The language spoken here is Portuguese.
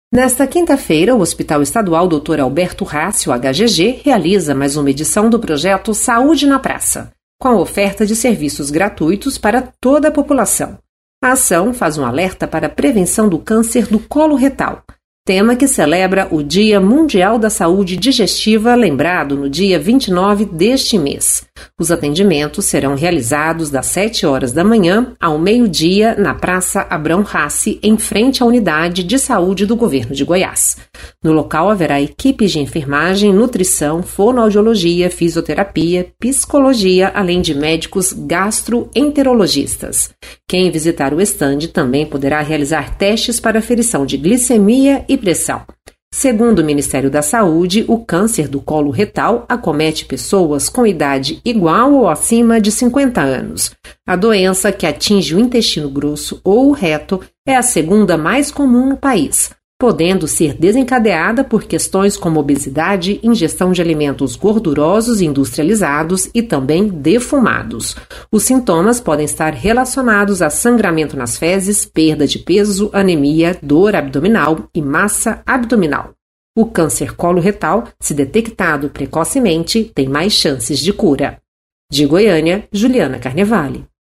Nesta quinta-feira, o Hospital Estadual Dr. Alberto Rácio, HGG, realiza mais uma edição do projeto Saúde na Praça, com a oferta de serviços gratuitos para toda a população. A ação faz um alerta para a prevenção do câncer do colo retal, tema que celebra o Dia Mundial da Saúde Digestiva, lembrado no dia 29 deste mês. Os atendimentos serão realizados das 7 horas da manhã ao meio-dia na Praça Abrão Rassi, em frente à Unidade de Saúde do Governo de Goiás. No local haverá equipes de enfermagem, nutrição, fonoaudiologia, fisioterapia, psicologia, além de médicos gastroenterologistas. Quem visitar o estande também poderá realizar testes para aferição de glicemia e pressão. Segundo o Ministério da Saúde, o câncer do colo retal acomete pessoas com idade igual ou acima de 50 anos. A doença, que atinge o intestino grosso ou o reto, é a segunda mais comum no país, podendo ser desencadeada por questões como obesidade, ingestão de alimentos gordurosos e industrializados e também defumados. Os sintomas podem estar relacionados a sangramento nas fezes, perda de peso, anemia, dor abdominal e massa abdominal. O câncer colo-retal, se detectado precocemente, tem mais chances de cura. De Goiânia, Juliana Carnevale.